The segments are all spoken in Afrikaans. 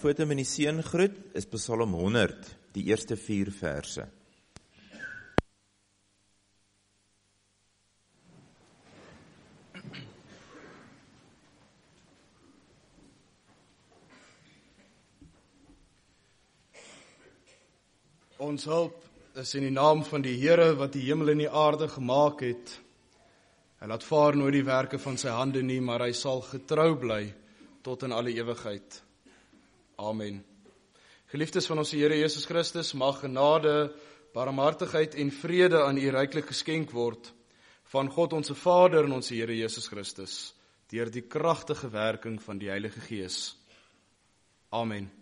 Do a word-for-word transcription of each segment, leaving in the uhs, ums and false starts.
Foto met die seëngroet is Psalm honderd, die eerste vier verse. Ons hulp is in die naam van die Here wat die hemel en die aarde gemaak het. Hy laat vaar nooit die werke van sy hande nie, maar hy sal getrou bly tot in alle ewigheid. Amen. Geliefdes van ons Here Jesus Christus, mag genade, barmhartigheid en vrede aan u ryklik geskenk word van God ons Vader en ons Here Jesus Christus, deur die kragtige werking van die Heilige Gees. Amen.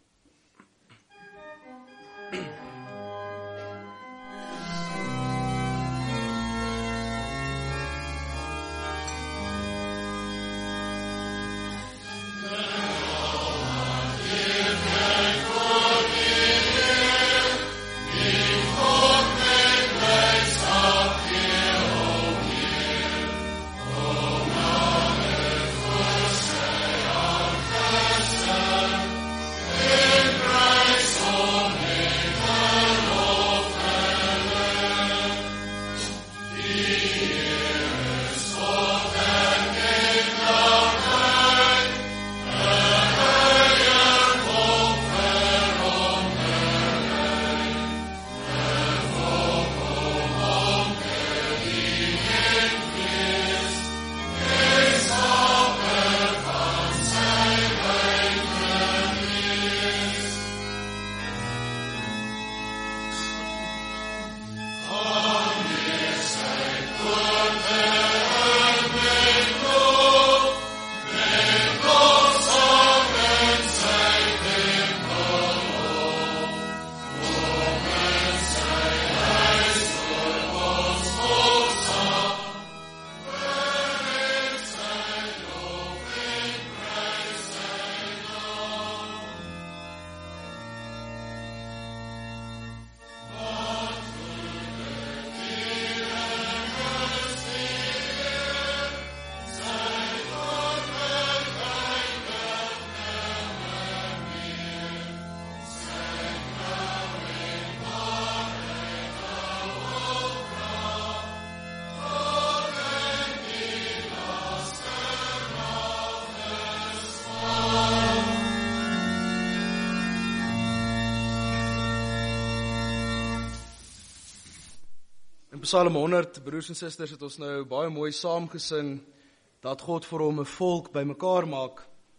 Psalm honderd, broers en susters, het ons nou baie mooi saam gesing, dat God vir hom 'n volk bymekaar maak,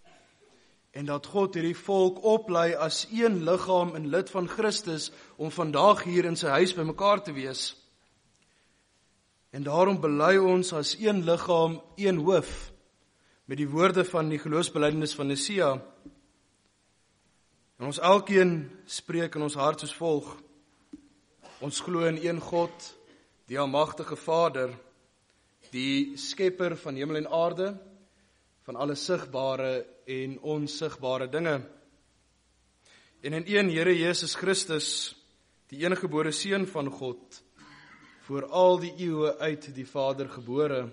en dat God hierdie volk oplei as een liggaam en lid van Christus, om vandag hier in sy huis bymekaar te wees. En daarom bely ons as een liggaam, een hoof, met die woorde van die geloofsbelijdenis van Nicea. En ons elkeen spreek in ons hart soos volg: ons glo in een God, die almagtige Vader, die skepper van hemel en aarde, van alle sigbare en onsigbare dinge. En in een Here Jesus Christus, die eniggebore Seun van God, voor al die eeue uit die Vader gebore.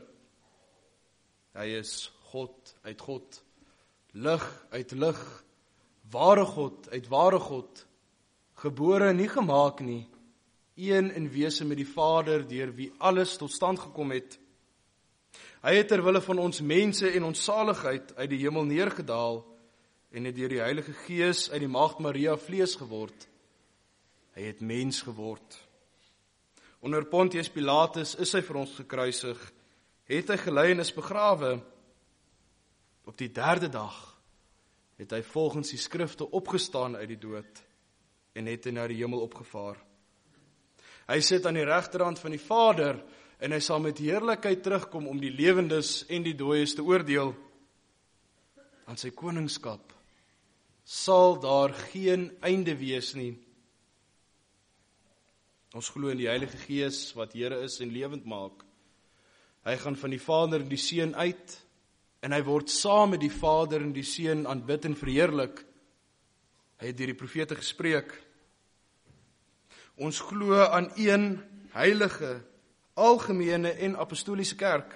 Hy is God uit God, lig uit lig, ware God uit ware God, gebore nie gemaak nie, een in wese met die Vader, deur wie alles tot stand gekom het. Hy het ter wille van ons mense en ons saligheid uit die hemel neergedaal en het deur die Heilige Gees uit die Maagd Maria vlees geword. Hy het mens geword. Onder Pontius Pilatus is hy vir ons gekruisig, het hy gelei en is begrawe. Op die derde dag het hy volgens die skrifte opgestaan uit die dood en het hy na die hemel opgevaar. Hy sit aan die regterhand van die Vader, en hy sal met heerlikheid terugkom om die lewendes en die dooies te oordeel. Aan sy koningskap sal daar geen einde wees nie. Ons glo in die Heilige Gees wat Here is en lewend maak. Hy gaan van die Vader en die Seun uit, en hy word saam met die Vader en die Seun aanbid en verheerlik. Hy het deur die profete gespreek. Ons glo aan een heilige, algemene en apostoliese kerk.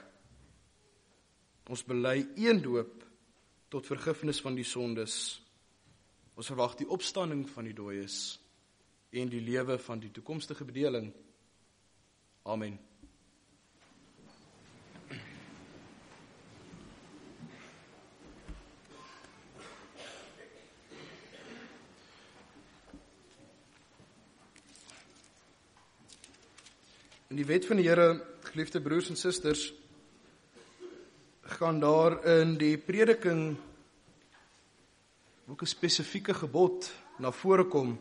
Ons bely een doop tot vergifnis van die sondes. Ons verwag die opstanding van die dooies en die lewe van die toekomstige bedeling. Amen. In die wet van die Here, geliefde broers en susters, gaan daar in die prediking ook 'n spesifieke gebod na vore kom.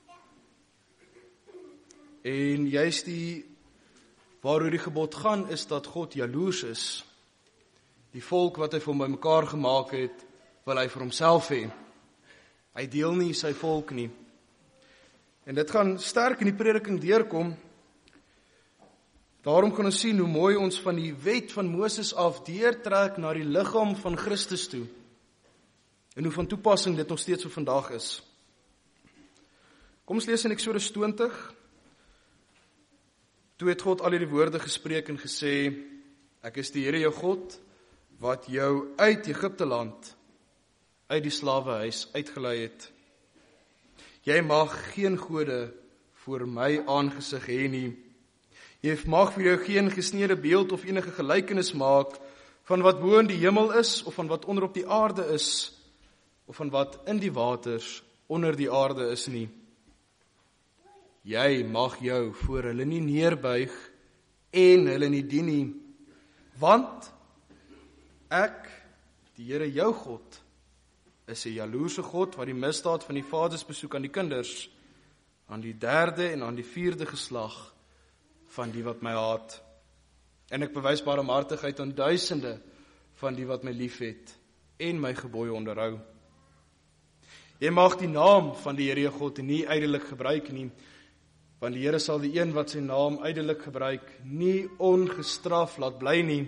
En juist die waaroor die gebod gaan, is dat God jaloers is. Die volk wat hy vir hom bymekaar gemaak het, wil hy vir homself hê. Hy deel nie sy volk nie. En dit gaan sterk in die prediking deurkom. Daarom kan ons sien hoe mooi ons van die wet van Moses af deurtrek na die liggaam van Christus toe. En hoe van toepassing dit nog steeds vir vandag is. Kom ons lees in Eksodus twintig. Toe het God al hierdie woorde gespreek en gesê, ek is die Here jou God, wat jou uit Egipte land, uit die slawehuis uitgelei het. Jy mag geen gode voor my aangesig hê nie. Jy mag vir jou geen gesneede beeld of enige gelykenis maak van wat bo in die hemel is, of van wat onder op die aarde is, of van wat in die waters onder die aarde is nie. Jy mag jou voor hulle nie neerbuig en hulle nie dien nie, want ek, die Here jou God, is 'n jaloerse God wat die misdaad van die vaders besoek aan die kinders, aan die derde en aan die vierde geslag van die wat my haat. En ek bewys barmhartigheid aan duisende van die wat my liefhet en my gebooie onderhou. Jy mag die naam van die Here jou God nie ydelik gebruik nie, want die Here sal die een wat sy naam ydelik gebruik nie ongestraf laat bly nie.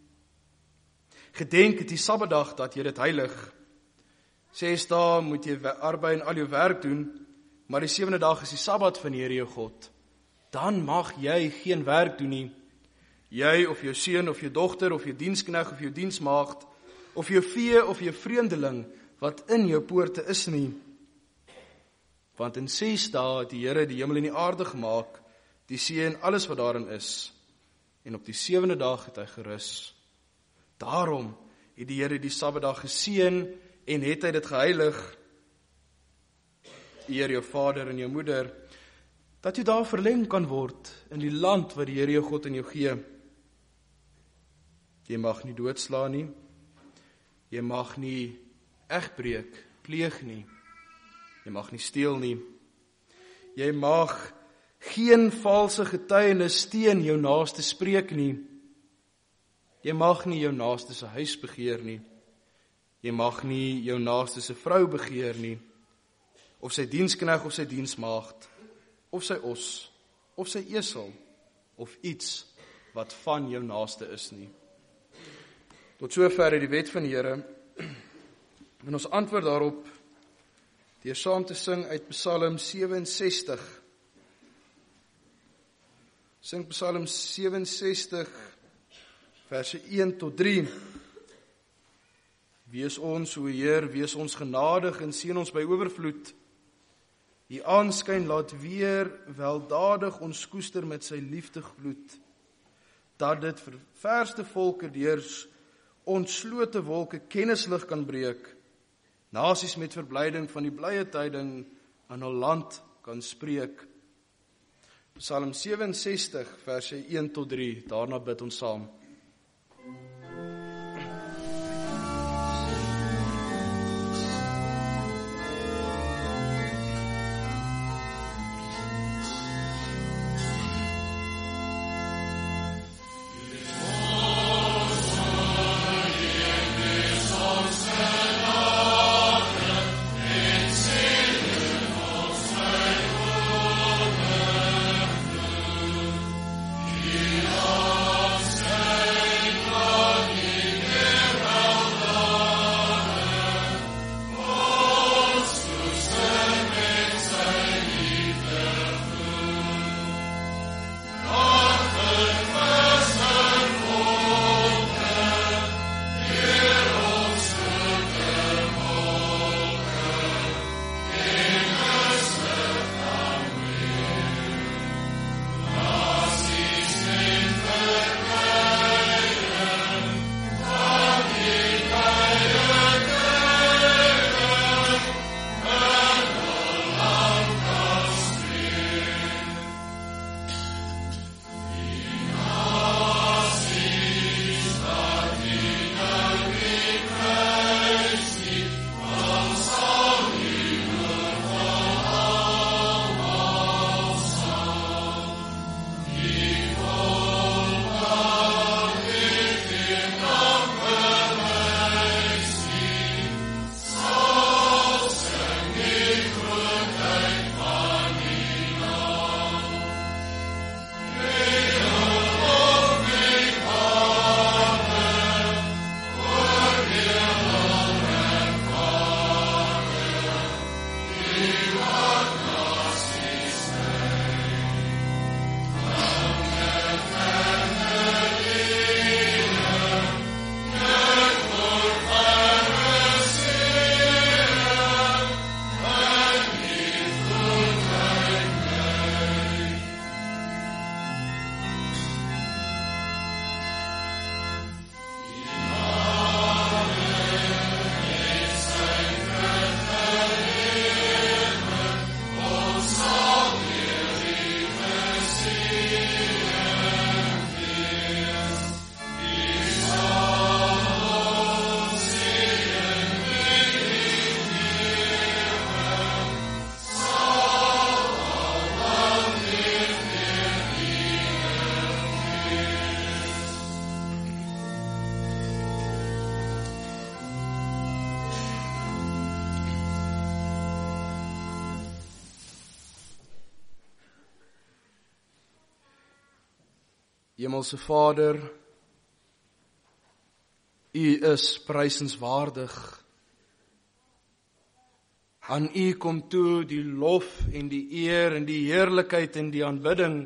Gedenk die Sabbatdag dat jy dit heilig. Ses dae moet jy arbei en al jou werk doen, maar die sewende dag is die Sabbat van die Here jou God. Dan mag jy geen werk doen nie. Jy of jou seun of jou dogter of jou diensknegt of jou diensmaagd of jou vee of jou vreemdeling wat in jou poorte is nie. Want in ses dae het die Here die hemel en die aarde gemaak, die see en alles wat daarin is. En op die sewende dag het hy gerus. Daarom het die Here die Sabbatdag geseën en het hy dit geheilig. Eer jou vader en jou moeder, dat jy daar verleng kan word in die land wat die Here jou God in jou gee. Jy mag nie doodslaan nie. Jy mag nie egbreek, pleeg nie. Jy mag nie steel nie. Jy mag geen valse getuienis teen jou naaste spreek nie. Jy mag nie jou naaste se huis begeer nie. Jy mag nie jou naaste se vrou begeer nie, of sy diensknegt of sy diensmaagd, of sy os, of sy esel, of iets wat van jou naaste is nie. Tot sover die wet van die Here. En ons antwoord daarop deur saam te sing uit Psalm sewe-en-sestig. Sing Psalm sewe-en-sestig, verse een tot drie. Wees ons, o Heer, wees ons genadig en seën ons by oorvloed. Die aanskyn laat weer weldadig ons koester met sy liefdegloed, dat dit vir verste volke deur ontslote wolke kennislig kan breek, nasies met verblyding van die blye tyding aan hul land kan spreek. Psalm sewe-en-sestig, verse een tot drie, daarna bid ons saam. Give us Hemelse Vader, U is prysenswaardig. Aan U kom toe die lof en die eer en die heerlikheid en die aanbidding.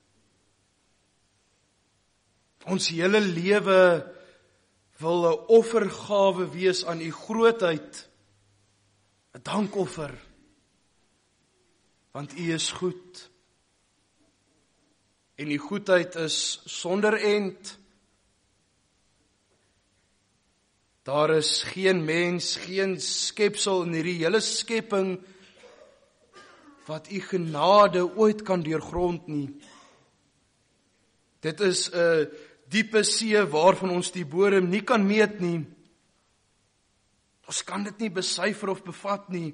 Ons hele lewe wil 'n offergawe wees aan U grootheid, 'n dankoffer, want U is goed. En U goedheid is sonder end. Daar is geen mens, geen skepsel in hierdie hele skepping wat U genade ooit kan deurgrond nie. Dit is 'n diepe see waarvan ons die bodem nie kan meet nie. Ons kan dit nie besyfer of bevat nie.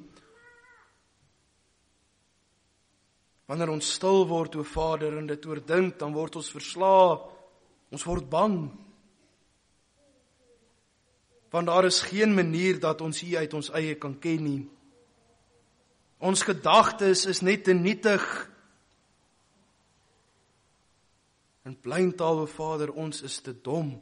Wanneer ons stil word, o Vader, en dit oordink, dan word ons verslae, ons word bang. Want daar is geen manier dat ons U uit ons eie kan ken nie. Ons gedagtes is net te nietig. In blyntaal, o Vader, ons is te dom.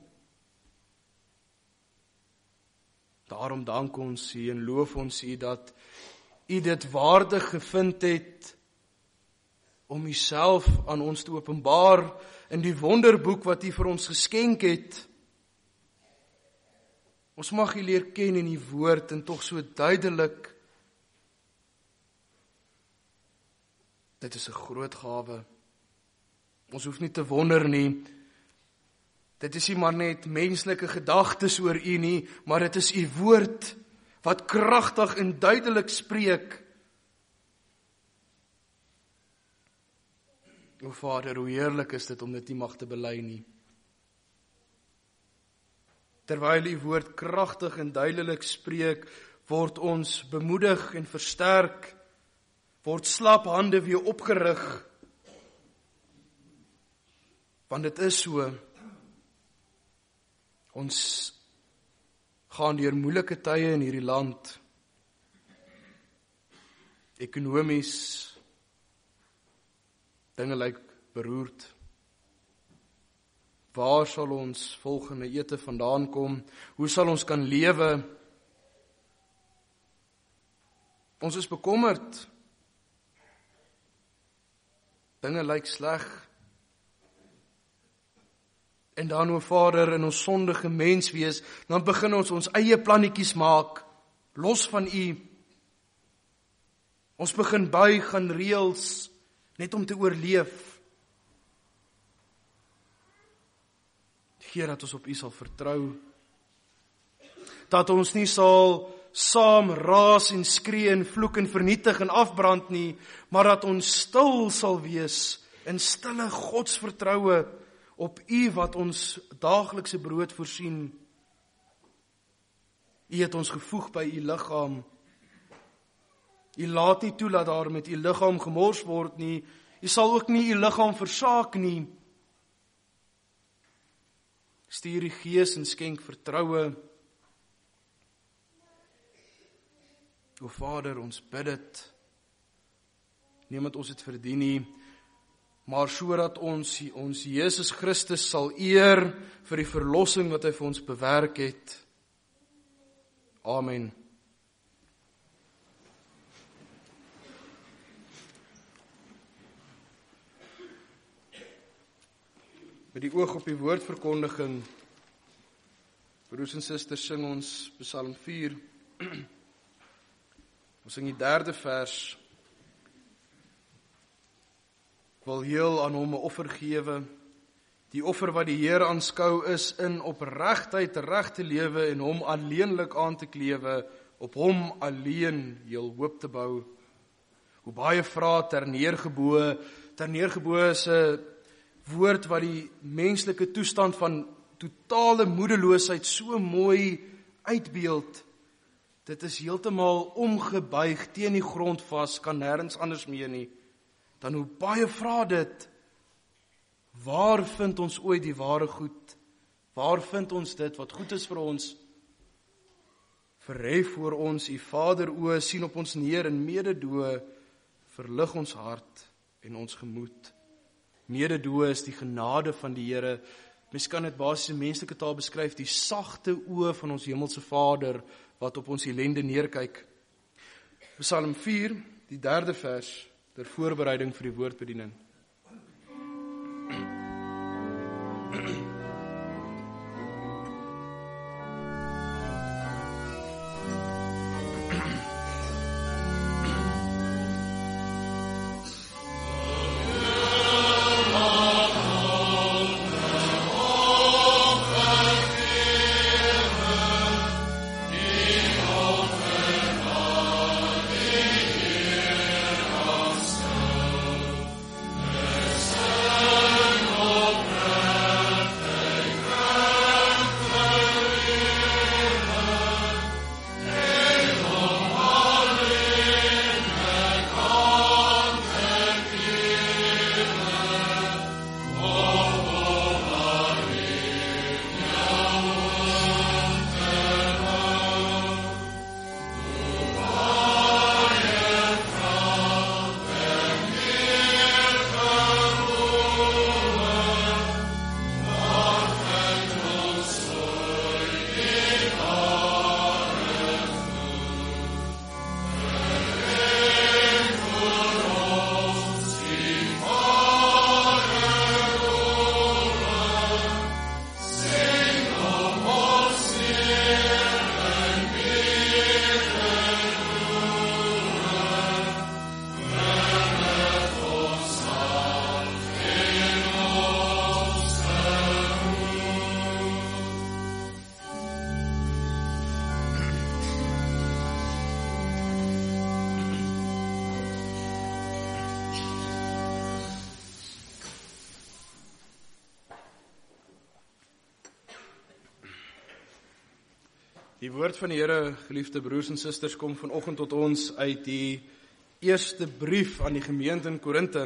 Daarom dank ons U en loof ons U dat U dit waardig gevind het om Uself aan ons te openbaar in die wonderboek wat U vir ons geskenk het. Ons mag U leer ken in U woord en tog so duidelik. Dit is 'n groot gawe. Ons hoef nie te wonder nie. Dit is nie maar net menslike gedagtes oor U nie, maar dit is U woord wat kragtig en duidelik spreek. O Vader, hoe heerlik is dit om dit nie mag te bely nie. Terwyl U woord kragtig en duidelik spreek, word ons bemoedig en versterk, word slap hande weer opgerig. Want dit is so, ons gaan deur moeilike tye in hierdie land, ekonomies, dinge lyk beroerd. Waar sal ons volgende ete vandaan kom? Hoe sal ons kan lewe? Ons is bekommerd. Dinge lyk sleg. En dan, o Vader, in ons sondige menswees, dan begin ons ons eie plannetjies maak, los van U. Ons begin buig aan reëls, net om te oorleef. Heer, dat ons op U sal vertrou. Dat ons nie sal saam raas en skree en vloek en vernietig en afbrand nie, maar dat ons stil sal wees in stille godsvertroue op U wat ons daaglikse brood voorsien. U het ons gevoeg by U liggaam. U laat nie toe dat daar met U liggaam gemors word nie. U sal ook nie U liggaam versaak nie. Stuur die Gees en skenk vertroue. O Vader, ons bid dit. Nie omdat ons dit verdien nie, maar sodat ons ons Jesus Christus sal eer vir die verlossing wat hy vir ons bewerk het. Amen. Met die oog op die woordverkondiging, broers en susters, sing ons Psalm vier. Ons sing die derde vers. Ek wil heel aan hom 'n offer gewe. Die offer wat die Here aanskou is in opregtheid reg te lewe en hom alleenlik aan te klewe, op hom alleen heel hoop te bou. Hoe baie vra ter neergebo, ter neergebo is 'n woord wat die menslike toestand van totale moedeloosheid so mooi uitbeeld. Dit is heeltemal omgebuig teen die grond vas, kan nêrens anders mee nie. Dan hoe baie vra dit, waar vind ons ooit die ware goed? Waar vind ons dit wat goed is vir ons? Verhef voor ons U Vader oë, sien op ons neer in mededoe, verlig ons hart en ons gemoed. mededoe is die genade van die Here. Mens kan dit basies in menslike taal beskryf, die sagte oë van ons hemelse Vader, wat op ons ellende neerkyk. Psalm vier, die derde vers, ter voorbereiding vir die woordbediening. Die woord van die Here, geliefde broers en susters, kom vanoggend tot ons uit die eerste brief aan die gemeente in Korinthe.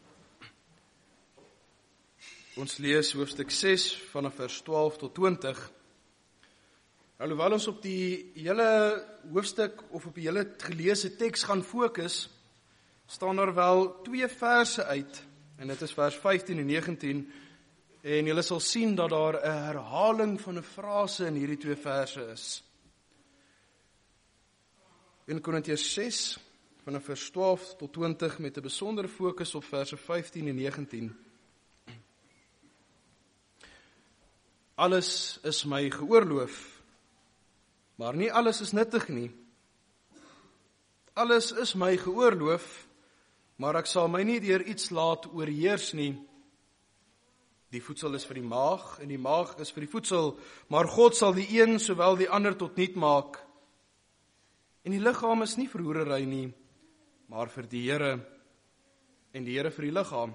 Ons lees hoofstuk ses vanaf vers twaalf tot twintig. Alhoewel ons op die hele hoofstuk of op die hele geleesde teks gaan fokus, staan daar wel twee verse uit, en dit is vers vyftien en negentien, en julle sal sien dat daar 'n herhaling van 'n frase in hierdie twee verse is. In Korintiërs ses, vanaf vers twaalf tot twintig, met 'n besondere fokus op verse vyftien en negentien. Alles is my geoorloof, maar nie alles is nuttig nie. Alles is my geoorloof, maar ek sal my nie deur iets laat oorheers nie. Die voedsel is vir die maag, en die maag is vir die voedsel, maar God sal die een sowel die ander tot niet maak. En die liggaam is nie vir hoerery nie, maar vir die Here, en die Here vir die liggaam.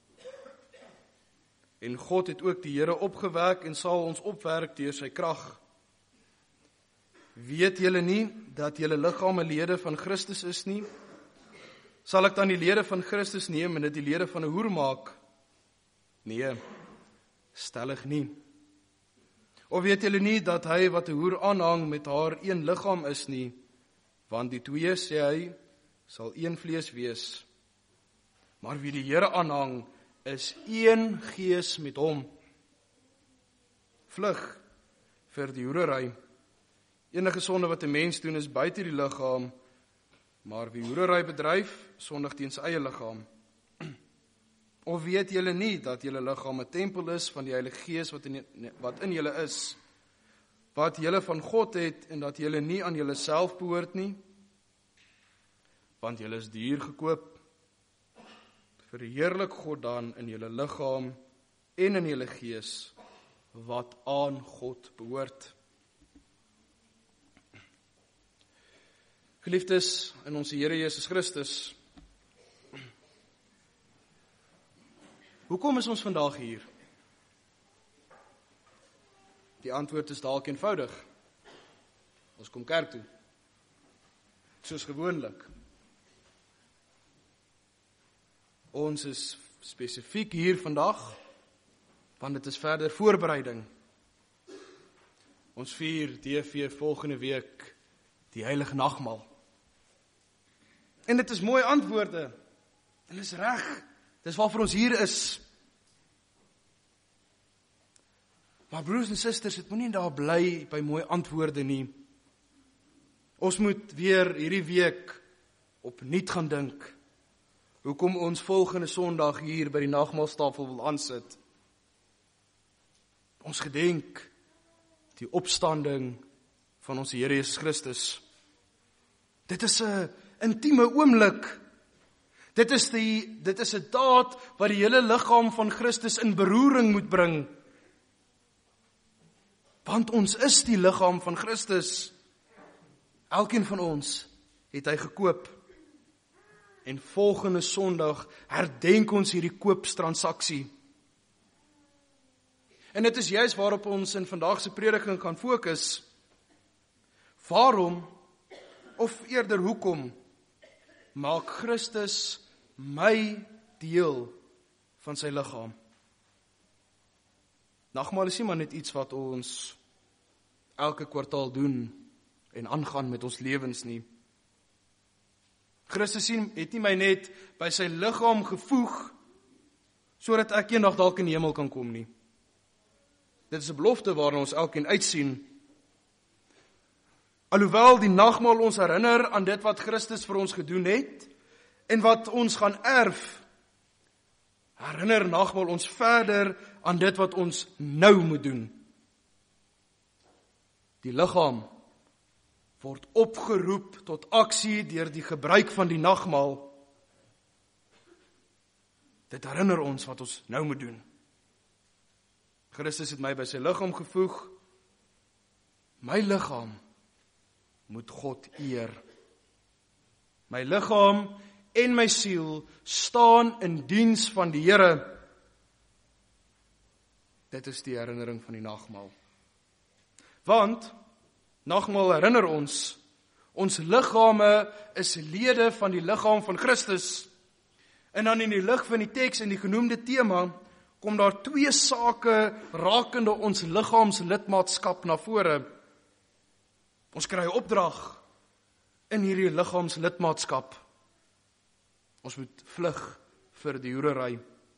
En God het ook die Here opgewek en sal ons opwerk deur sy krag. Weet julle nie dat julle liggame lede van Christus is nie? Sal ek dan die lede van Christus neem en dit die lede van 'n hoer maak? Nee, stellig nie. Of weet julle nie dat hy wat 'n hoer aanhang met haar een liggaam is nie? Want die twee, sê hy, sal een vlees wees. Maar wie die Here aanhang, is een gees met hom. Vlug vir die hoerery. Enige sonde wat 'n mens doen is buite die liggaam, maar wie hoerery bedryf, sondig teen sy eie liggaam. Of weet julle nie dat julle liggaam 'n tempel is van die Heilige Gees wat in, wat in julle is, wat julle van God het en dat julle nie aan julle self behoort nie? Want julle is duur gekoop. Verheerlik God dan in julle liggaam en in julle gees wat aan God behoort. Geliefdes in ons Here Jesus Christus, hoekom is ons vandag hier? Die antwoord is dalk eenvoudig. Ons kom kerk toe. Soos gewoonlik. Ons is spesifiek hier vandag, want dit is verder voorbereiding. Ons vier D V volgende week die heilige nagmaal. En dit is mooi antwoorde. En dit is reg. Dis waarvoor ons hier is. Maar broers en susters, dit moenie daar bly by mooi antwoorde nie. Ons moet weer hierdie week opnuut gaan dink, hoekom ons volgende Sondag hier by die nagmaaltafel wil aansit. Ons gedenk die opstanding van ons Here Jesus Christus. Dit is 'n intieme oomblik. Dit is die dit is 'n daad wat die hele liggaam van Christus in beroering moet bring. Want ons is die liggaam van Christus. Elkeen van ons het hy gekoop. En volgende Sondag herdenk ons hierdie koopstransaksie. En dit is juist waarop ons in vandag se prediking gaan fokus. Waarom, of eerder hoekom, maak Christus my deel van sy liggaam? Nagmaal is nie maar net iets wat ons elke kwartaal doen en aangaan met ons lewens nie. Christus het nie my net by sy liggaam gevoeg, sodat ek eendag dalk in die hemel kan kom nie. Dit is 'n belofte waarna ons elkeen uitsien. Alhoewel die nagmaal ons herinner aan dit wat Christus vir ons gedoen het, en wat ons gaan erf, herinner nagmaal ons verder aan dit wat ons nou moet doen. Die liggaam word opgeroep tot aksie deur die gebruik van die nagmaal. Dit herinner ons wat ons nou moet doen. Christus het my by sy liggaam gevoeg. My liggaam moet God eer. My liggaam en my siel staan in diens van die Here. Dit is die herinnering van die nagmaal. Want nagmaal herinner ons, ons liggame is lede van die liggaam van Christus. En dan in die lig van die teks en die genoemde tema, kom daar twee sake rakende ons liggaamslidmaatskap na vore. Ons kry 'n opdrag in hierdie liggaamslidmaatskap. Ons moet vlug vir die hoerery.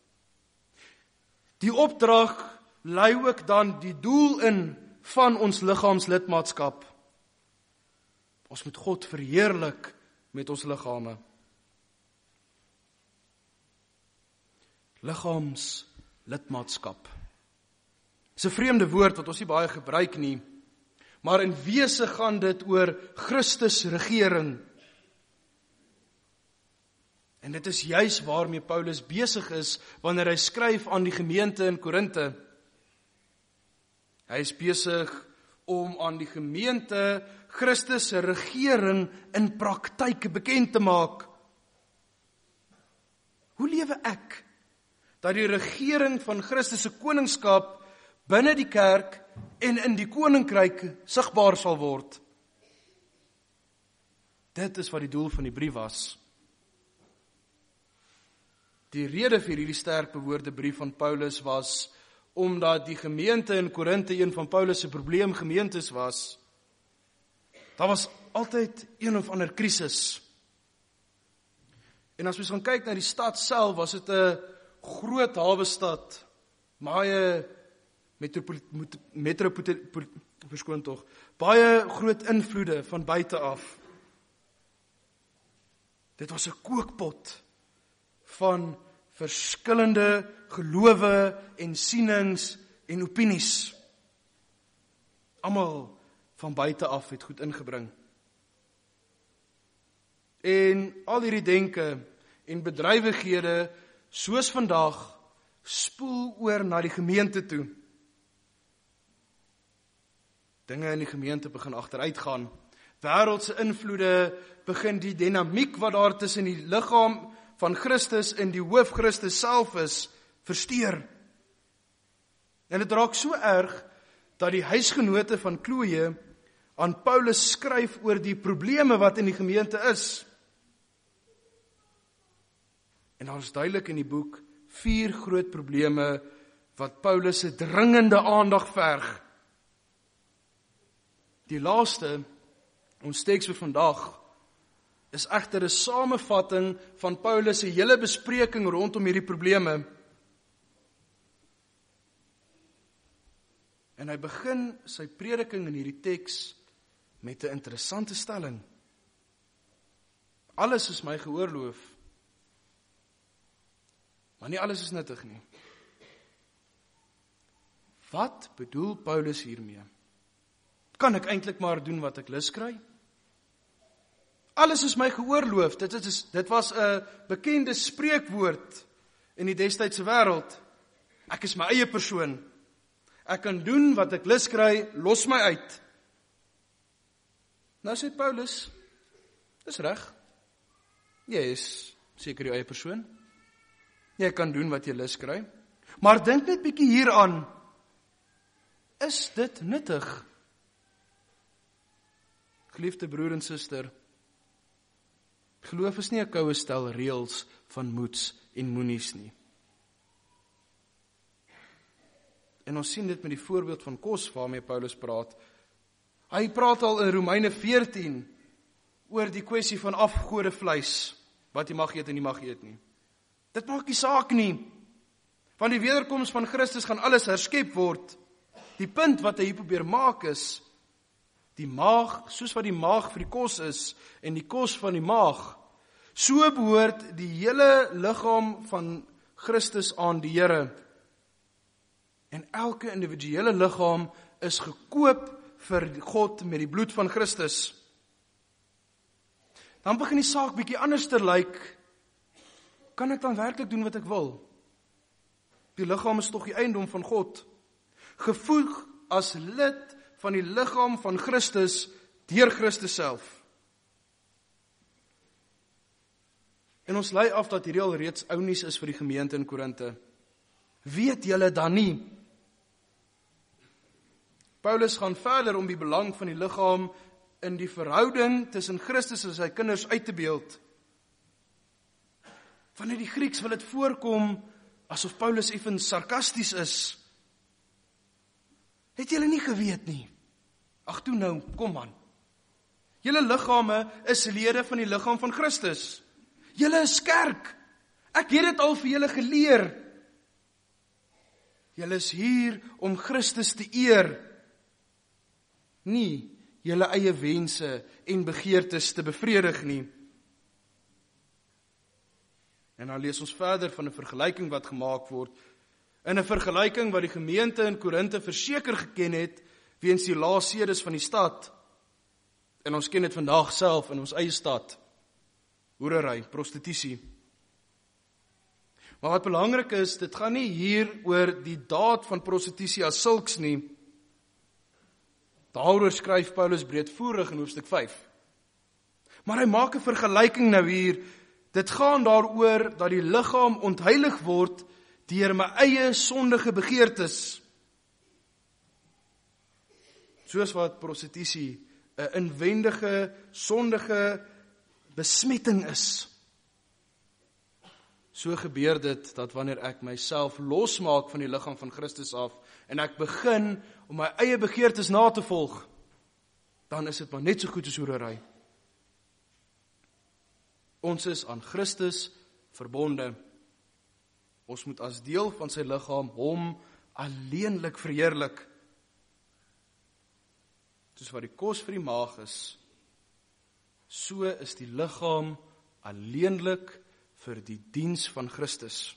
Die opdrag lei ook dan die doel in van ons liggaamslidmaatskap. Ons moet God verheerlik met ons liggame. Liggaamslidmaatskap. Dis 'n vreemde woord wat ons nie baie gebruik nie, maar in wese gaan dit oor Christus regering. En dit is juis waarmee Paulus besig is wanneer hy skryf aan die gemeente in Korinte. Hy is besig om aan die gemeente Christus se regering in praktyk bekend te maak. Hoe lewe ek dat die regering van Christus se koningskap binne die kerk en in die koninkryk sigbaar sal word? Dit is wat die doel van die brief was. Die rede vir hierdie sterk bewoorde brief van Paulus was omdat die gemeente in Korinte een van Paulus se probleemgemeentes was. Daar was altyd een of ander krisis. En as ons gaan kyk na die stad self, was dit 'n groot hawestad, baie metropolitiese metropolitiese verskoon tog, baie groot invloede van buite af. Dit was 'n kookpot van verskillende gelowe en sienings en opinies. Almal van buite af het goed ingebring. En al hierdie denke en bedrywighede soos vandag spoel oor na die gemeente toe. Dinge in die gemeente begin agteruit gaan. Wêreldse invloede begin die dinamiek wat daar tussen die liggaam van Christus en die hoof Christus self is, versteur. En dit raak so erg, dat die huisgenote van Chloe aan Paulus skryf oor die probleme wat in die gemeente is. En daar is duidelik in die boek vier groot probleme wat Paulus se dringende aandag verg. Die laaste, ons teks vir vandag, is egter 'n samevatting van Paulus se hele bespreking rondom hierdie probleme. En hy begin sy prediking in hierdie teks met 'n interessante stelling. Alles is my geoorloof, maar nie alles is nuttig nie. Wat bedoel Paulus hiermee? Kan ek eintlik maar doen wat ek lus kry? Alles is my geoorloof. Dit is dit was 'n bekende spreekwoord in die destydse wêreld. Ek is my eie persoon. Ek kan doen wat ek lus kry, los my uit. Nou sê Paulus, dis reg. Jy is seker jou eie persoon. Jy kan doen wat jy lus kry. Maar dink net bietjie hieraan. Is dit nuttig? Geliefde broer en suster, geloof is nie 'n koue stel reëls van moets en moenies nie. En ons sien dit met die voorbeeld van kos waarmee Paulus praat. Hy praat al in Romeine veertien oor die kwessie van afgode vleis, wat jy mag eet en nie mag eet nie. Dit maak nie saak nie, want die wederkoms van Christus gaan alles herskep word. Die punt wat hy hier probeer maak is, die maag, soos wat die maag vir die kos is, en die kos van die maag, so behoort die hele liggaam van Christus aan die Here. En elke individuele liggaam is gekoop vir God met die bloed van Christus. Dan begin die saak bietjie anders te lyk. Kan ek dan werklik doen wat ek wil? Die liggaam is tog die eiendom van God, gevoeg as lid van die liggaam van Christus deur Christus self. En ons lei af dat hierdie al reeds ou nuus is vir die gemeente in Korinte. Weet julle dan nie? Paulus gaan verder om die belang van die liggaam in die verhouding tussen Christus en sy kinders uit te beeld. Vanuit die Grieks wil dit voorkom asof Paulus effens sarkasties is. Het julle nie geweet nie? Ag toe nou, kom man. Julle liggame is lede van die liggaam van Christus. Julle is kerk. Ek het dit al vir julle geleer. Julle is hier om Christus te eer. Nie julle eie wense en begeertes te bevredig nie. En dan lees ons verder van 'n vergelyking wat gemaak word, in 'n vergelyking wat die gemeente in Korinte verseker geken het, weens die laassedes van die stad. En ons ken dit vandag self in ons eie stad. Hoerery, prostitusie. Maar wat belangrik is, dit gaan nie hier oor die daad van prostitusie as sulks nie. Daaroor skryf Paulus breedvoerig in hoofstuk vyf. Maar hy maak 'n vergelyking nou hier. Dit gaan daaroor dat die liggaam ontheilig word deur my eie sondige begeertes. Soos wat prostitusie 'n inwendige, sondige besmetting is. So gebeur dit dat wanneer ek myself losmaak van die liggaam van Christus af en ek begin om my eie begeertes na te volg, dan is dit maar net so goed as hoerery. Ons is aan Christus verbonde. Ons moet as deel van sy liggaam hom alleenlik verheerlik. Soos wat die kos vir die maag is, so is die liggaam alleenlik vir die diens van Christus.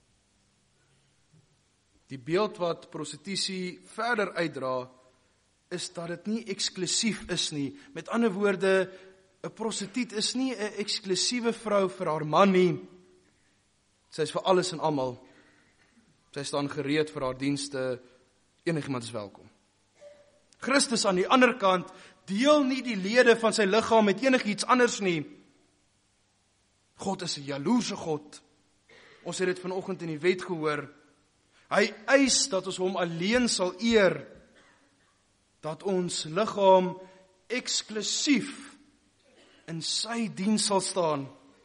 Die beeld wat prostitusie verder uitdra, is dat dit nie eksklusief is nie. Met ander woorde, 'n prostituut is nie 'n eksklusiewe vrou vir haar man nie. Sy is vir alles en almal. Sy staan gereed vir haar dienste, enigiemand is welkom. Christus aan die ander kant deel nie die lede van sy liggaam met enigiets anders nie. God is 'n jaloerse God. Ons het dit vanoggend in die wet gehoor. Hy eis dat ons hom alleen sal eer, dat ons liggaam eksklusief in sy diens sal staan.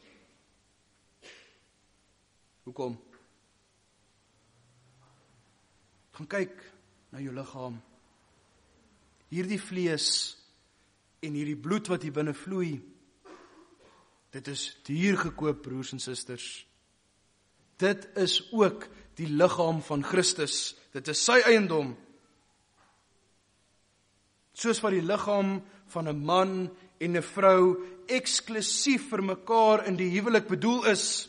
Hoekom? Gaan kyk na jou liggaam. Hierdie vlees en hierdie bloed wat hier binne vloei, dit is duur gekoop, broers en susters. Dit is ook die liggaam van Christus. Dit is sy eiendom. Soos wat die liggaam van 'n man en 'n vrou eksklusief vir mekaar in die huwelik bedoel is,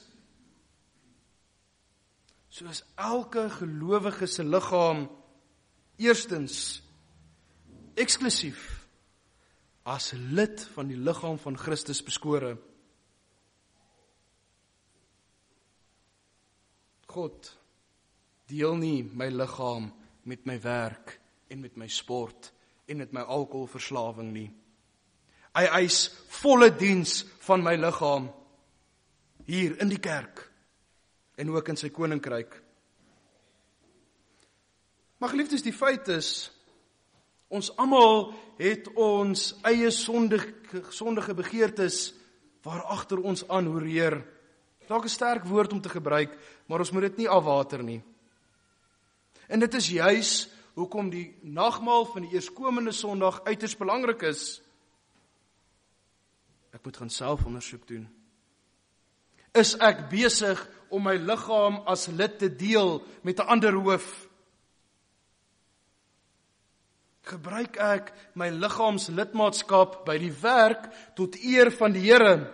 soos elke gelowige se liggaam eerstens eksklusief as lid van die liggaam van Christus beskore. God deel nie my liggaam met my werk en met my sport en met my alkoholverslawing nie. Hy eis volle diens van my liggaam hier in die kerk en ook in sy koninkryk. Maar geliefdes, die feit is, ons almal het ons eie sondige, sondige begeertes waarachter ons aanhoreer. Dalk 'n sterk woord om te gebruik, maar ons moet dit nie afwater nie. En dit is juis hoekom die nagmaal van die eerskomende Sondag uiters belangrik is. Ek moet gaan selfondersoek doen. Is ek besig om my liggaam as lid te deel met 'n ander hoof? Gebruik ek my liggaamslidmaatskap by die werk tot eer van die Here?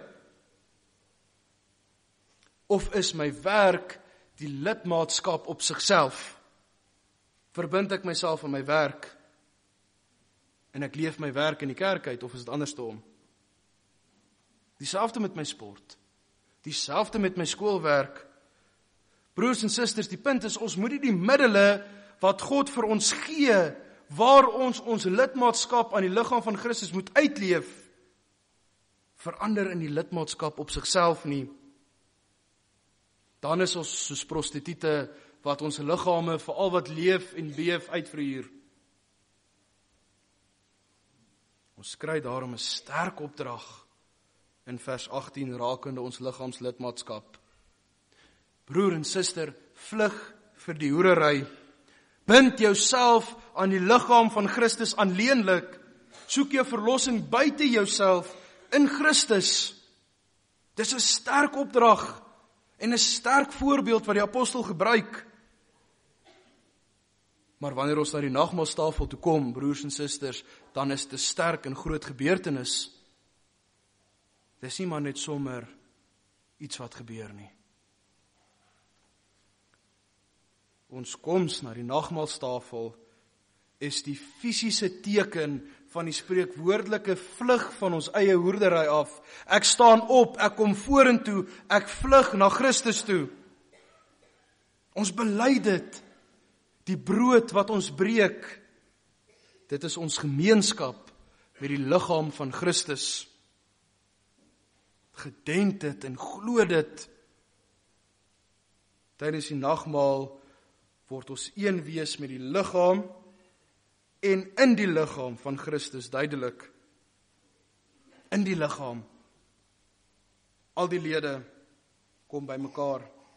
Of is my werk die lidmaatskap op sigself? Verbind ek myself aan my werk en ek leef my werk in die kerk uit, of is dit andersom? Dieselfde met my sport, dieselfde met my skoolwerk. Broers en susters, die punt is, ons moet nie die middele wat God vir ons gee, waar ons ons lidmaatskap aan die liggaam van Christus moet uitleef, verander in die lidmaatskap op sigself nie. Dan is ons soos prostituie wat ons liggame vir al wat leef en beef uitverhuur. Ons kry daarom 'n sterk opdrag in vers agttien rakende ons liggaamslidmaatskap. Broer en suster, vlug vir die hoerery. Bind jouself aan die liggaam van Christus alleenlik. Soek jou verlossing buite jouself in Christus. Dis 'n sterk opdrag en 'n sterk voorbeeld wat die apostel gebruik. Maar wanneer ons na die nagmaaltafel toe kom, broers en susters, dan is dit 'n sterk en groot gebeurtenis. Dis nie maar net sommer iets wat gebeur nie. Ons koms na die nagmaaltafel is die fisiese teken van die spreekwoordelike vlug van ons eie hoerdery af. Ek staan op, ek kom vorentoe, ek vlug na Christus toe. Ons bely dit, die brood wat ons breek, dit is ons gemeenskap met die liggaam van Christus. Gedenk dit en glo dit. Tydens die nagmaal word ons een wees met die liggaam en in die liggaam van Christus, duidelik. In die liggaam. Al die lede kom by mekaar.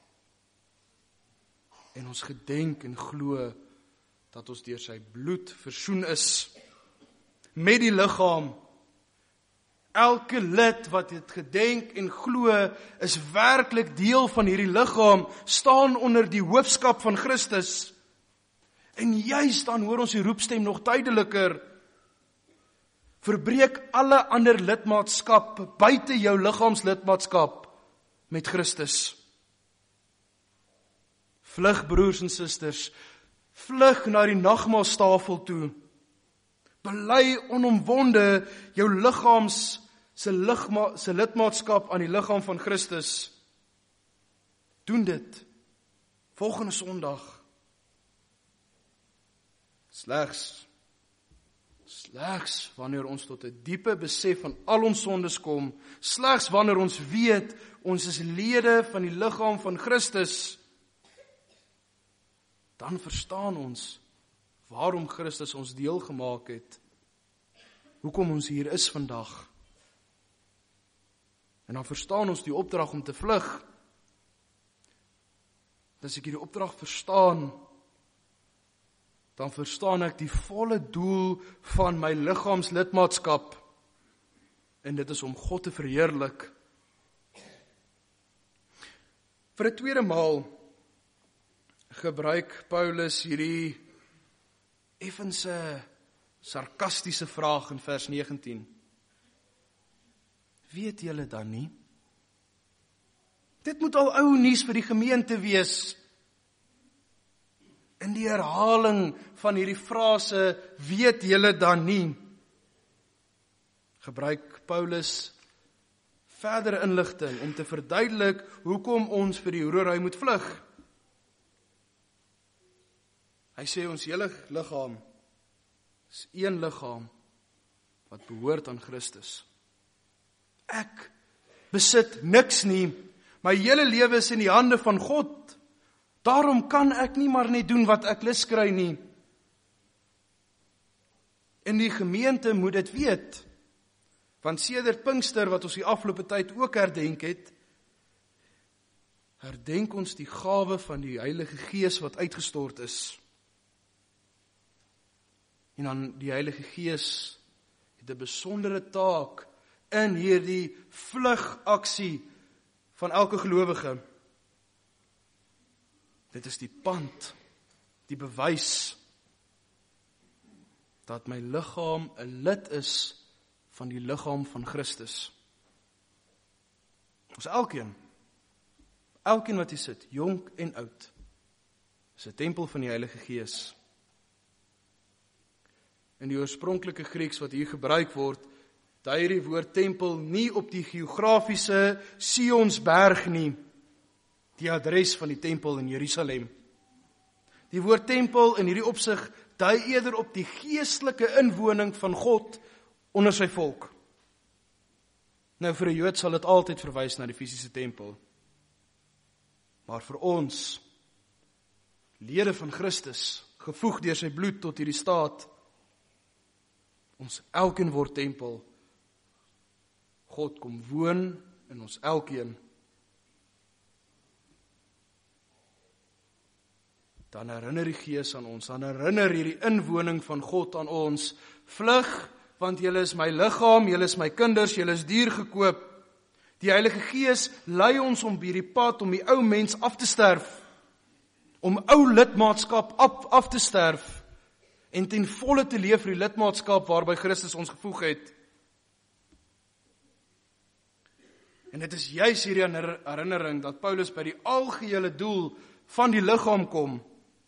En ons gedenk en glo dat ons deur sy bloed versoen is met die liggaam. Elke lid wat dit gedenk en glo is werklik deel van hierdie liggaam, staan onder die hoofskap van Christus. En juist dan hoor ons die roepstem nog duideliker. Verbreek alle ander lidmaatskap buite jou liggaamslidmaatskap met Christus. Vlug, broers en susters, vlug na die nagmaaltafel toe. Bely onomwonde jou liggaams se ligma, se lidmaatskap aan die liggaam van Christus. Doen dit volgende Sondag. Slegs, slegs wanneer ons tot 'n diepe besef van al ons sondes kom, slegs wanneer ons weet, ons is lede van die liggaam van Christus, dan verstaan ons waarom Christus ons deel gemaak het, hoekom ons hier is vandag. En dan verstaan ons die opdrag om te vlug. As ek hierdie opdrag verstaan, dan verstaan ek die volle doel van my liggaamslidmaatskap. En dit is om God te verheerlik. Vir 'n tweede maal gebruik Paulus hierdie effense sarkastiese vraag in vers negentien. Weet julle dan nie? Dit moet al ou nuus vir die gemeente wees. In die herhaling van hierdie frase, weet julle dan nie? Gebruik Paulus verdere inligting om te verduidelik hoekom ons vir die hoerery moet vlug. Hy sê ons hele liggaam is een liggaam wat behoort aan Christus. Ek besit niks nie, my hele lewe is in die hande van God. Daarom kan ek nie maar net doen wat ek lus kry nie. En die gemeente moet dit weet. Want sedert Pinkster, wat ons die afgelope tyd ook herdenk het, herdenk ons die gawe van die Heilige Gees wat uitgestort is. En dan die Heilige Gees het 'n besondere taak in hierdie vlugaksie van elke gelowige. Dit is die pand, die bewys dat my liggaam 'n lid is van die liggaam van Christus. Ons elkeen, elkeen wat hier sit, jonk en oud, is 'n tempel van die Heilige Gees. In die oorspronklike Grieks wat hier gebruik word, dui die woord tempel nie op die geografiese Sionsberg nie, die adres van die tempel in Jerusalem. Die woord tempel in hierdie opsig dui eerder op die geestelike inwoning van God onder sy volk. Nou vir 'n Jood sal dit altyd verwys na die fisiese tempel. Maar vir ons, lede van Christus, gevoeg deur sy bloed tot hierdie staat, ons elkeen word tempel. God kom woon in ons elkeen. Dan herinner die Gees aan ons, dan herinner hierdie inwoning van God aan ons, vlug, want julle is my liggaam, julle is my kinders, julle is duur gekoop. Die Heilige Gees lei ons om hierdie pad, om die ou mens af te sterf, om ou lidmaatskap af, af te sterf, en ten volle te leef vir die lidmaatskap waarby Christus ons gevoeg het. En dit is juis hierdie herinnering dat Paulus by die algehele doel van die liggaam kom.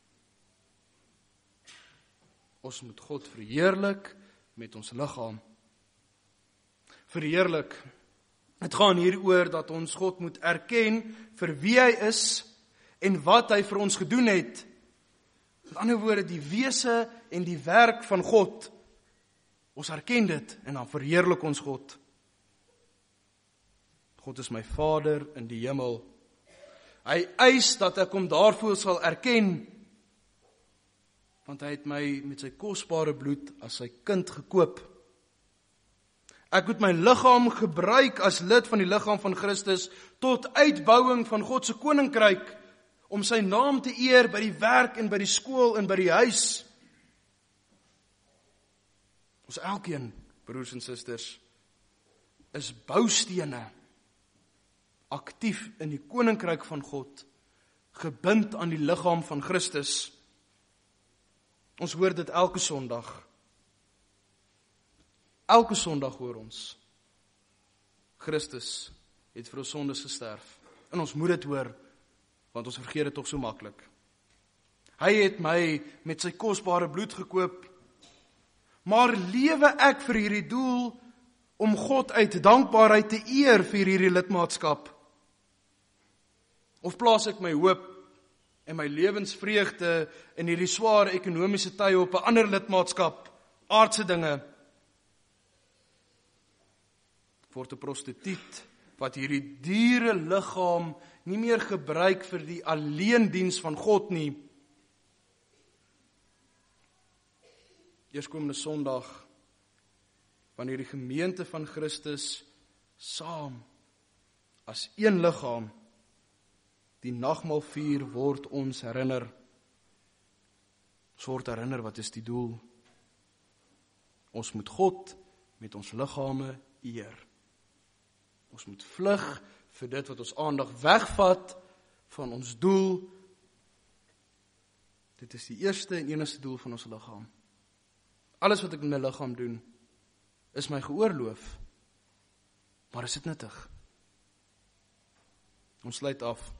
Ons moet God verheerlik met ons liggaam. Verheerlik. Het gaan hieroor dat ons God moet erken vir wie hy is en wat hy vir ons gedoen het. Met ander woorde, die wese en die werk van God. Ons erken dit en dan verheerlik ons God. God is my Vader in die hemel. Hy eis dat ek hom daarvoor sal erken, want hy het my met sy kosbare bloed as sy kind gekoop. Ek moet my liggaam gebruik as lid van die liggaam van Christus tot uitbouing van God se koninkryk, om sy naam te eer by die werk en by die skool en by die huis. Ons elkeen, broers en susters, is boustene, aktief in die koninkryk van God, gebind aan die liggaam van Christus. Ons hoor dit elke Sondag. Elke Sondag hoor ons. Christus het vir ons sondes gesterf. En ons moet dit hoor, want ons vergeet dit tog so maklik. Hy het my met sy kosbare bloed gekoop. Maar lewe ek vir hierdie doel om God uit dankbaarheid te eer vir hierdie lidmaatskap? Of plaas ek my hoop en my lewensvreugde in hierdie sware ekonomiese tye op 'n ander lidmaatskap, aardse dinge? Word 'n prostituut wat hierdie dure liggaam nie meer gebruik vir die alleendiens van God nie. Eerskomende Sondag, wanneer die gemeente van Christus saam as een liggaam die nagmaal vier, word ons herinner. Ons word herinner, wat is die doel? Ons moet God met ons liggame eer. Ons moet vlug vir dit wat ons aandag wegvat van ons doel. Dit is die eerste en enigste doel van ons liggaam. Alles wat ek met my liggaam doen, is my geoorloof. Maar is dit nuttig? Ons sluit af.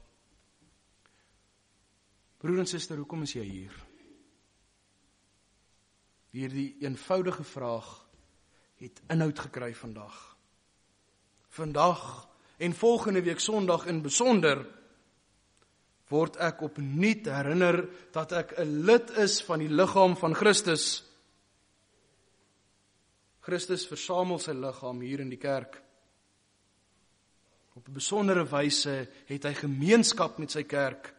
Broer en suster, hoekom is jy hier? Hierdie eenvoudige vraag het inhoud gekry vandag. Vandag en volgende week Sondag in besonder word ek opnuut herinner dat ek 'n lid is van die liggaam van Christus. Christus versamel sy liggaam hier in die kerk. Op 'n besondere wyse het hy gemeenskap met sy kerk.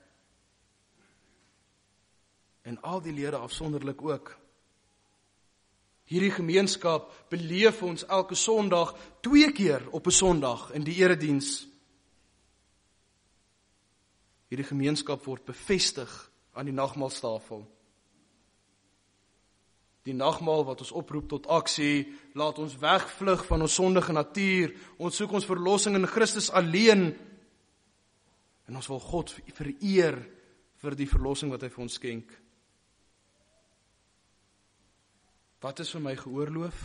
En al die lede afsonderlik ook. Hierdie gemeenskap beleef ons elke Sondag, twee keer op 'n Sondag in die erediens. Hierdie gemeenskap word bevestig aan die nagmaalstafel. Die nagmaal wat ons oproep tot aksie, laat ons wegvlug van ons sondige natuur, ons soek ons verlossing in Christus alleen, en ons wil God vereer vir die verlossing wat hy vir ons skenk. Wat is vir my geoorloof?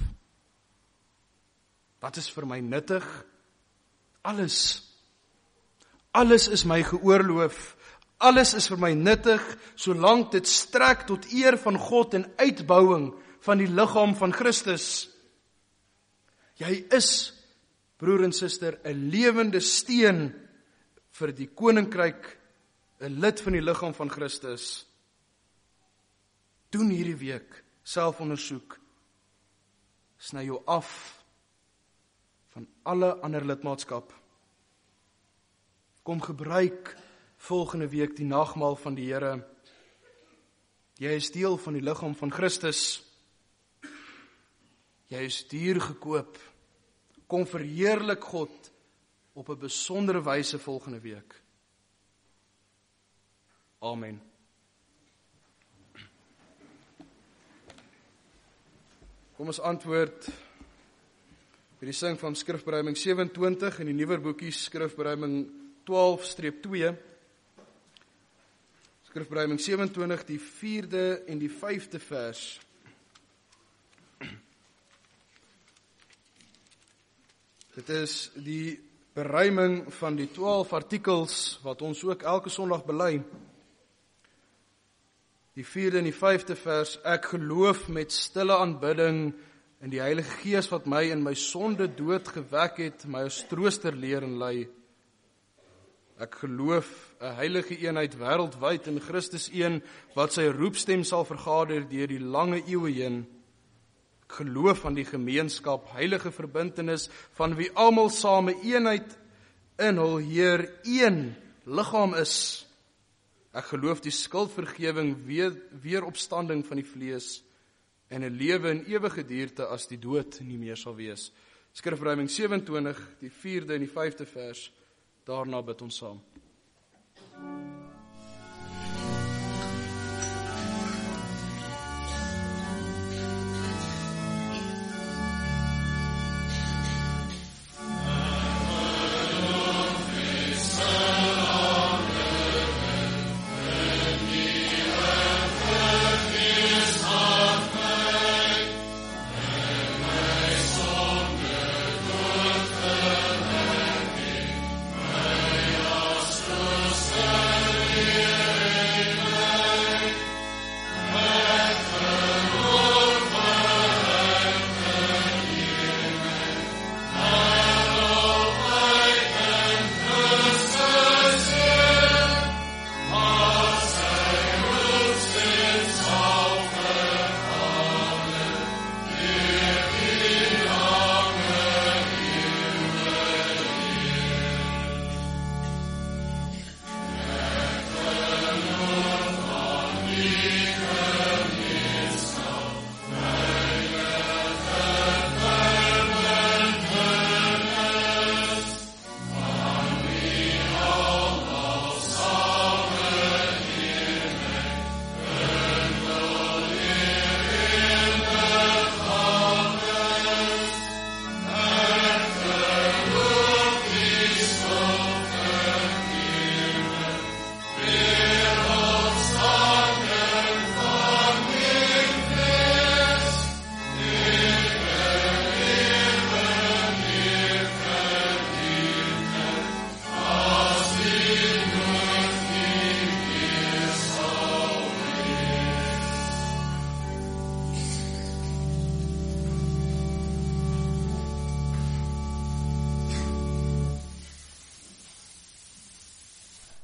Wat is vir my nuttig? Alles. Alles is my geoorloof. Alles is vir my nuttig, solank dit strek tot eer van God en uitbouing van die liggaam van Christus. Jy is, broer en suster, 'n lewende steen vir die koninkryk, 'n lid van die liggaam van Christus. Doen hierdie week selfondersoek. Sny jou af van alle ander lidmaatskap. Kom gebruik volgende week die nagmaal van die Here. Jy is deel van die liggaam van Christus. Jy is duur gekoop. Kom verheerlik God op 'n besondere wyse volgende week. Amen. Kom ons antwoord by die sing van skrifberuiming sewe-en-twintig in die nuwer boekie skrifberuiming twaalf twee. Skrifberuiming sewe-en-twintig, die vierde en die vyfde vers. Dit is die beruiming van die twaalf artikels wat ons ook elke Sondag bely. Die vierde en die vyfde vers, ek geloof met stille aanbidding in die Heilige Gees wat my in my sonde dood gewek het, my as trooster leer en lei. Ek geloof 'n heilige eenheid wêreldwyd in Christus een, wat sy roepstem sal vergader deur die lange eeue heen. Ek geloof aan die gemeenskap, heilige verbintenis, van wie almal same eenheid in hul Heer een liggaam is. Ek geloof die skuldvergewing, weer, weeropstanding van die vlees, en 'n lewe in ewige duurte as die dood nie meer sal wees. Skrifberuiming sewe-en-twintig, die vierde en die vyfde vers, daarna bid ons saam.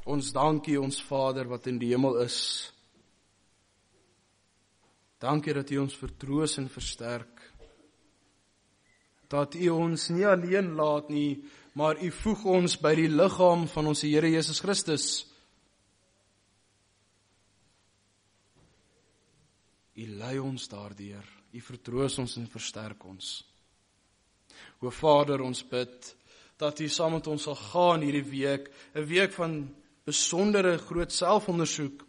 Ons dankie, ons Vader wat in die hemel is. Dankie dat U ons vertroos en versterk. Dat U ons nie alleen laat nie, maar U voeg ons by die liggaam van ons Here Jesus Christus. U lei ons daardeur. U vertroos ons en versterk ons. O Vader, ons bid dat U saam met ons sal gaan hierdie week, 'n week van besondere groot selfondersoek.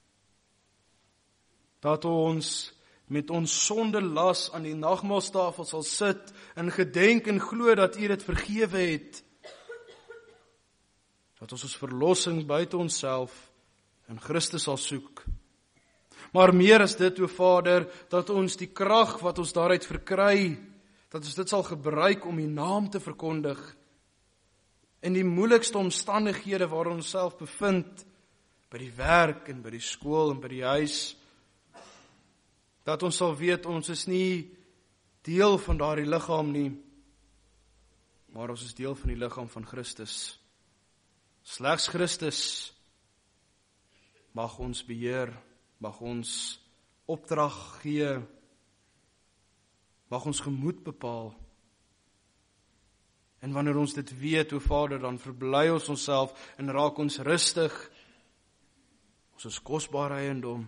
Dat ons met ons sonde las aan die nagmaalstafel sal sit en gedenk en glo dat U dit vergewe het. Dat ons ons verlossing buite onsself in Christus sal soek. Maar meer as dit, o Vader, dat ons die krag wat ons daaruit verkry, dat ons dit sal gebruik om U naam te verkondig. In die moeilikste omstandighede waar ons self bevind, by die werk en by die skool en by die huis, dat ons sal weet, ons is nie deel van daardie liggaam nie, maar ons is deel van die liggaam van Christus. Slegs Christus mag ons beheer, mag ons opdrag gee, mag ons gemoed bepaal. En wanneer ons dit weet, o Vader, dan verbly ons onsself en raak ons rustig. Ons is kosbare eiendom.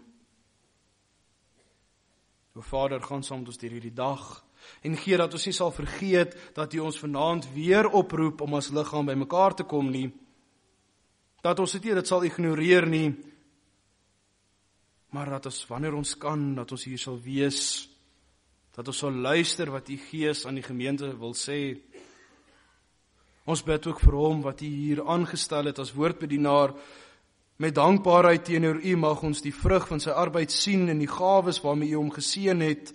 O Vader, gaan saam met ons deur hierdie dag en gee dat ons nie sal vergeet dat U ons vanaand weer oproep om as liggaam by mekaar te kom nie. Dat ons dit nie dit sal ignoreer nie, maar dat ons wanneer ons kan, dat ons hier sal wees, dat ons sal luister wat U Gees aan die gemeente wil sê. Ons bid ook vir hom wat U hier aangestel het as woordbedienaar. Met dankbaarheid teenoor U mag ons die vrug van sy arbeid sien en die gawes waarmee U hom geseën het.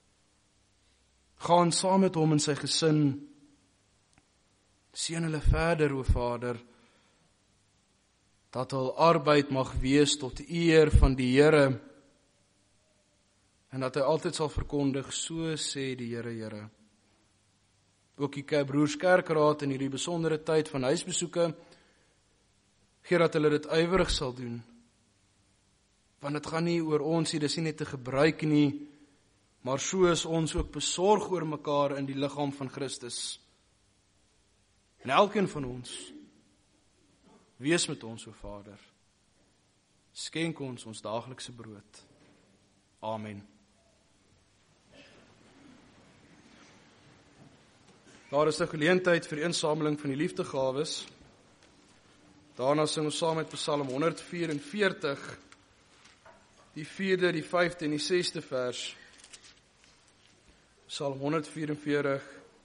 Gaan saam met hom en sy gesin. Seën hulle verder, o Vader, dat hul arbeid mag wees tot eer van die Here en dat hy altyd sal verkondig, so sê die Here, Here. Ook die Broers Kerkraad in hierdie besondere tyd van huisbesoeke, gee dat hulle dit ywerig sal doen. Want dit gaan nie oor ons nie, dis nie net te gebruik nie, maar so is ons ook besorg oor mekaar in die liggaam van Christus. En elkeen van ons, wees met ons, o Vader. Skenk ons ons daaglikse brood. Amen. Daar is 'n geleentheid vir die insameling van die liefdegawes. Daarna sing ons saam met Psalm honderd vierenveertig, die vierde, die vyfde en die sesde vers. Psalm honderd vierenveertig.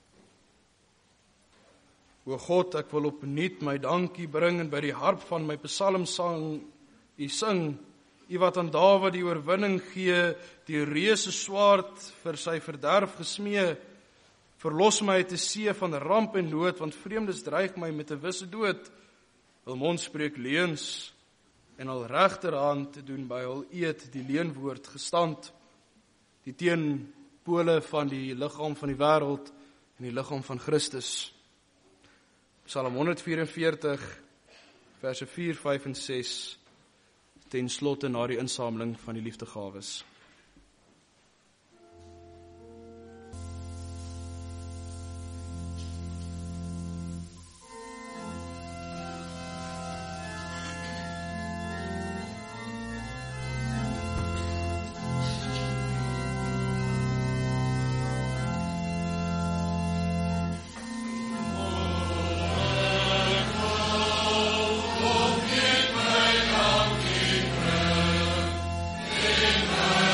O God, ek wil opnuut my dankie bring en by die harp van my psalmsang U sing, U wat aan Dawid die oorwinning gee, die reuse swaard vir sy verderf gesmee. Verlos my uit 'n see van ramp en nood, want vreemdes dreig my met 'n wisse dood. Hul mond spreek leuns en hul regterhand te doen by hul eed die leenwoord gestand. Die teenpole van die liggaam van die wêreld en die liggaam van Christus. Psalm honderd vierenveertig, verse vier, vyf en ses, ten slotte na die insameling van die liefdegawes. Amen.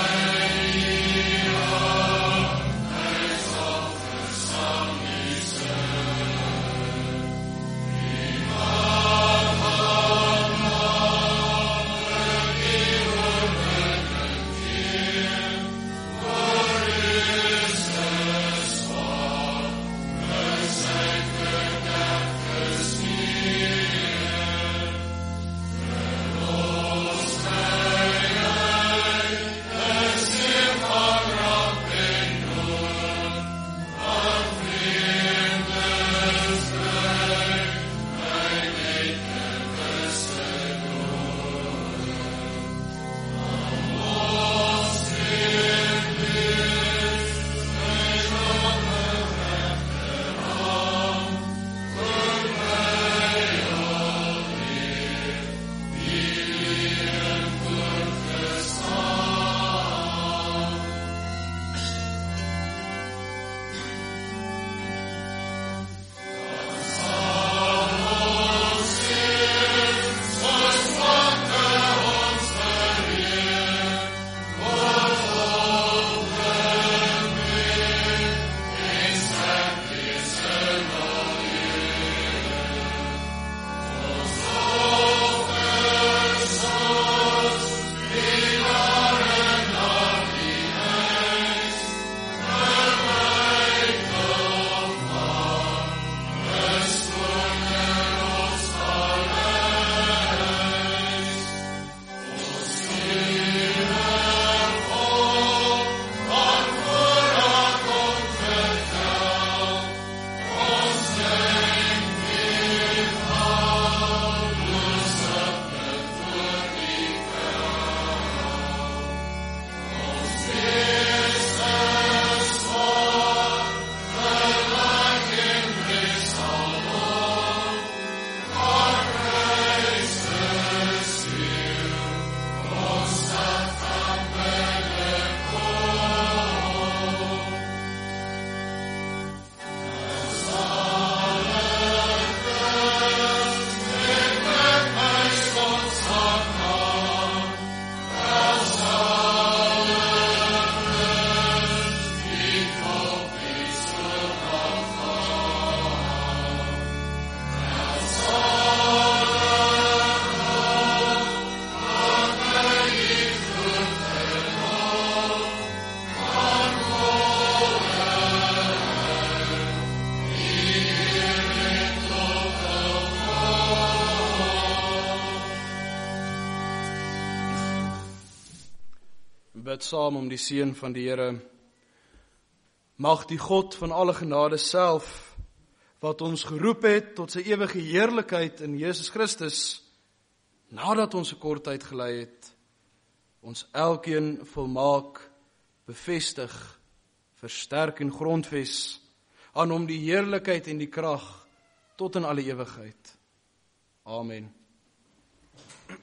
bid saam om die seën van die Here. Mag die God van alle genade self, wat ons geroep het tot sy ewige heerlikheid in Jesus Christus, nadat ons 'n kort tyd gelei het, ons elkeen volmaak, bevestig, versterk en grondves, aan hom die heerlikheid en die krag tot in alle ewigheid. Amen.